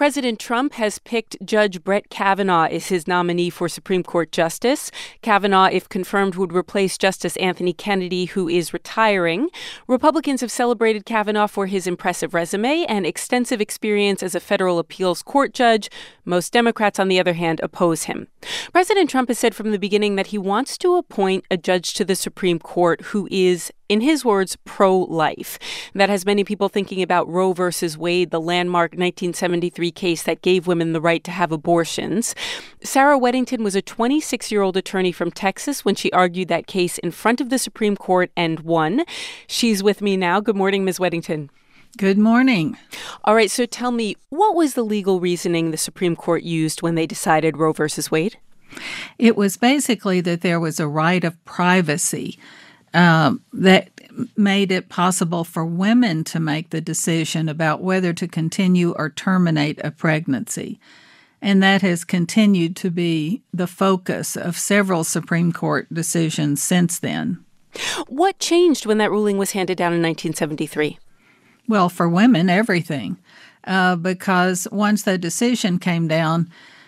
President Trump has picked Judge Brett Kavanaugh as his nominee for Supreme Court Justice. Kavanaugh, if confirmed, would replace Justice Anthony Kennedy, who is retiring. Republicans have celebrated Kavanaugh for his impressive resume and extensive experience as a federal appeals court judge. Most Democrats, on the other hand, oppose him. President Trump has said from the beginning that he wants to appoint a judge to the Supreme Court who is, in his words, pro-life. That has many people thinking about Roe versus Wade, the landmark 1973 case that gave women the right to have abortions. Sarah Weddington was a 26-year-old attorney from Texas when she argued that case in front of the Supreme Court and won. She's with me now. Good morning, Ms. Weddington. Good morning. All right, so tell me, what was the legal reasoning the Supreme Court used when they decided Roe versus Wade? It was basically that there was a right of privacy that made it possible for women to make the decision about whether to continue or terminate a pregnancy. And that has continued to be the focus of several Supreme Court decisions since then. What changed when that ruling was handed down in 1973? Well, for women, everything. Because once the decision came down,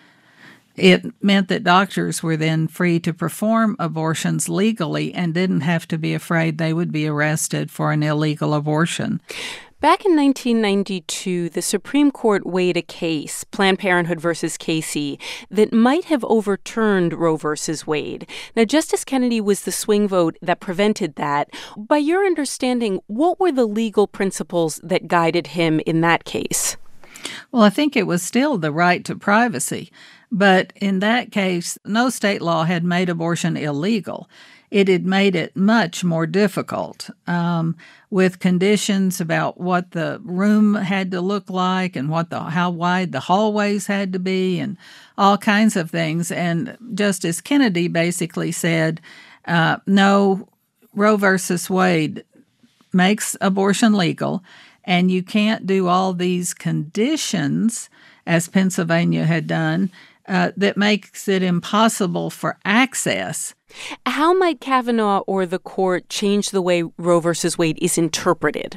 it meant that doctors were then free to perform abortions legally and didn't have to be afraid they would be arrested for an illegal abortion. Back in 1992, the Supreme Court weighed a case, Planned Parenthood versus Casey, that might have overturned Roe versus Wade. Now, Justice Kennedy was the swing vote that prevented that. By your understanding, what were the legal principles that guided him in that case? Well, I think it was still the right to privacy. But in that case, no state law had made abortion illegal. It had made it much more difficult with conditions about what the room had to look like and how wide the hallways had to be and all kinds of things. And Justice Kennedy basically said, no, Roe versus Wade makes abortion legal, and you can't do all these conditions, as Pennsylvania had done, that makes it impossible for access. How might Kavanaugh or the court change the way Roe versus Wade is interpreted?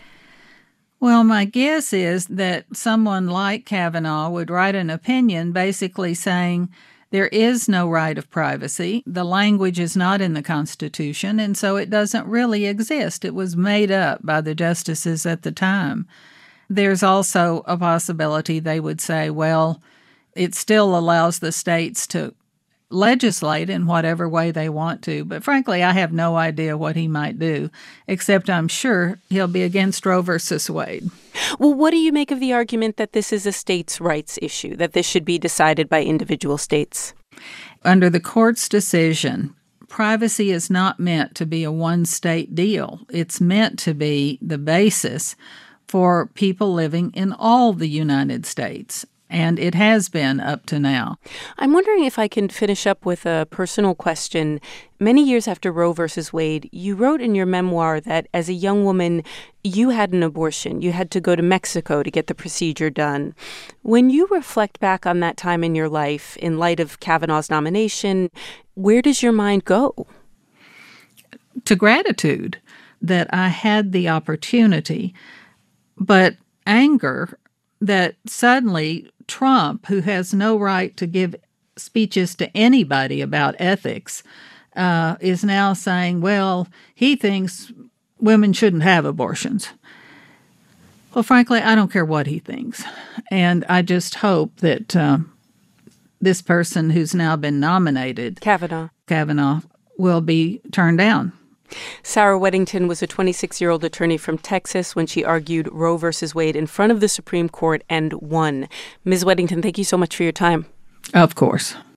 Well, my guess is that someone like Kavanaugh would write an opinion basically saying there is no right of privacy. The language is not in the Constitution, and so it doesn't really exist. It was made up by the justices at the time. There's also a possibility they would say, well, it still allows the states to legislate in whatever way they want to. But frankly, I have no idea what he might do, except I'm sure he'll be against Roe versus Wade. Well, what do you make of the argument that this is a states' rights issue, that this should be decided by individual states? Under the court's decision, privacy is not meant to be a one-state deal. It's meant to be the basis for people living in all the United States. And it has been up to now. I'm wondering if I can finish up with a personal question. Many years after Roe versus Wade, you wrote in your memoir that as a young woman, you had an abortion. You had to go to Mexico to get the procedure done. When you reflect back on that time in your life, in light of Kavanaugh's nomination, where does your mind go? To gratitude that I had the opportunity, but anger that suddenly Trump, who has no right to give speeches to anybody about ethics, is now saying, well, he thinks women shouldn't have abortions. Well, frankly, I don't care what he thinks. And I just hope that this person who's now been nominated, Kavanaugh, will be turned down. Sarah Weddington was a 26-year-old attorney from Texas when she argued Roe versus Wade in front of the Supreme Court and won. Ms. Weddington, thank you so much for your time. Of course.